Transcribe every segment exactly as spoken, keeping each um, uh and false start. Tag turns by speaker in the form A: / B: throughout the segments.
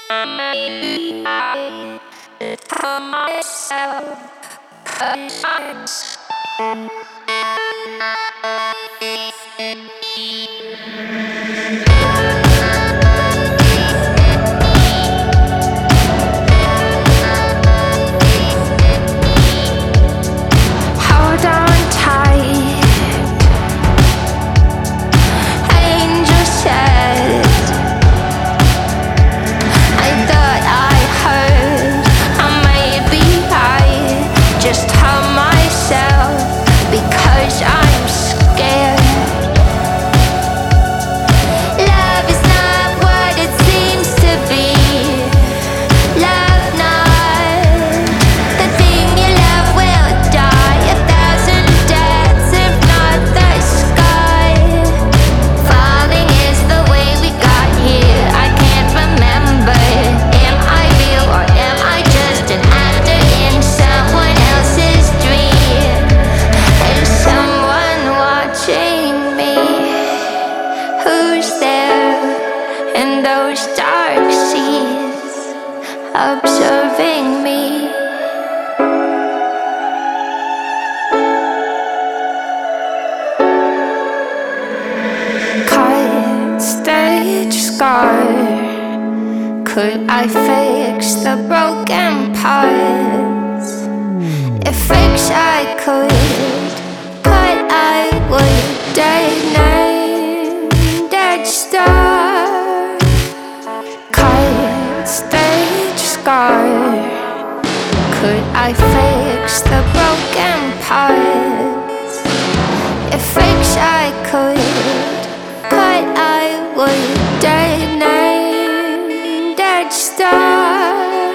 A: I tell myself 'cause I'm scared. Hold on tight, angel said. I thought I heard I may be right. Just tell myself because I'm scared. Love is not what it seems to be. Love not the thing you love will die. A thousand deaths if not the sky. Falling is the way we got here. I can't remember. Am I real or am I just an actor in someone else's dream? Is someone watching me? Who's there in those dark seas, observing me? Cut, stage scar. Could I fix the broken parts? If fix I could, but I would dead name, dead star. Cut, stage scar. Could I fix the broken parts? If fix I could, but I would dead name, dead star.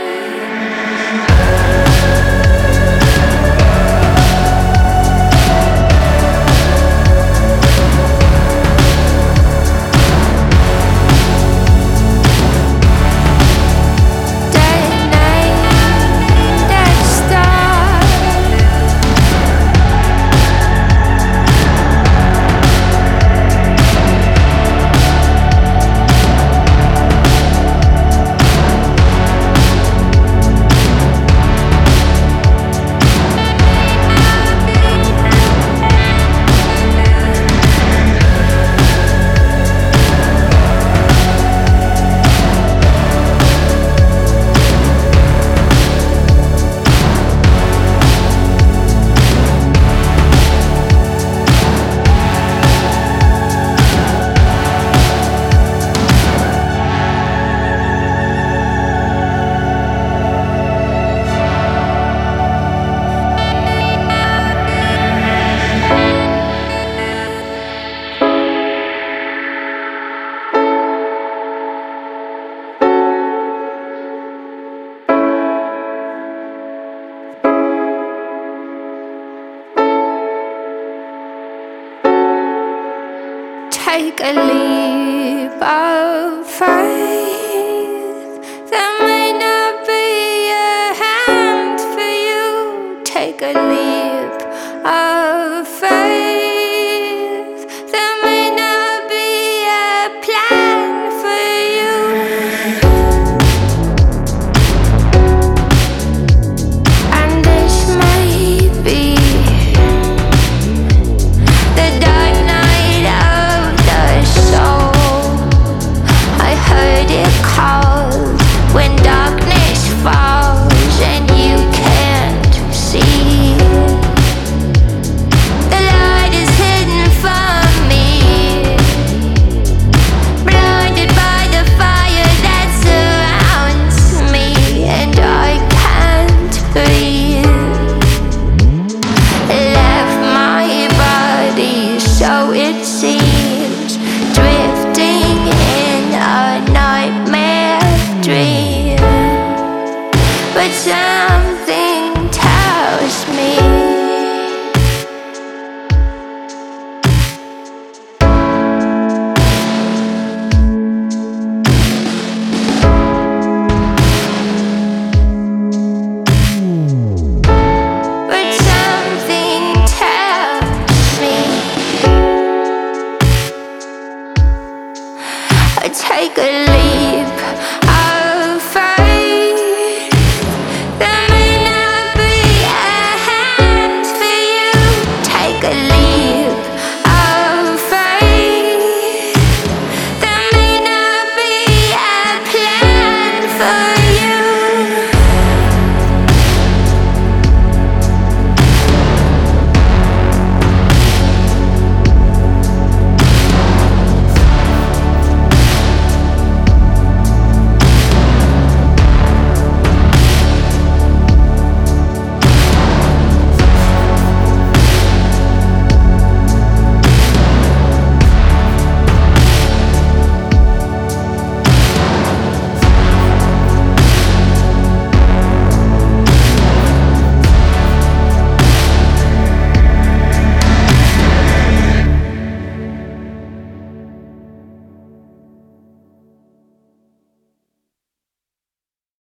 A: Take a leap of faith. There may not be a hand for you. Take a leap of faith. There may not be a plan for you. And this may be the dark night of the soul. I heard it called when darkness falls and you can't see. The light is hidden from me, blinded by the fire that surrounds me, and I can't breathe. Left my body, so it seems, drifting in a nightmare dream. But something tells me But something tells me I take a leap. I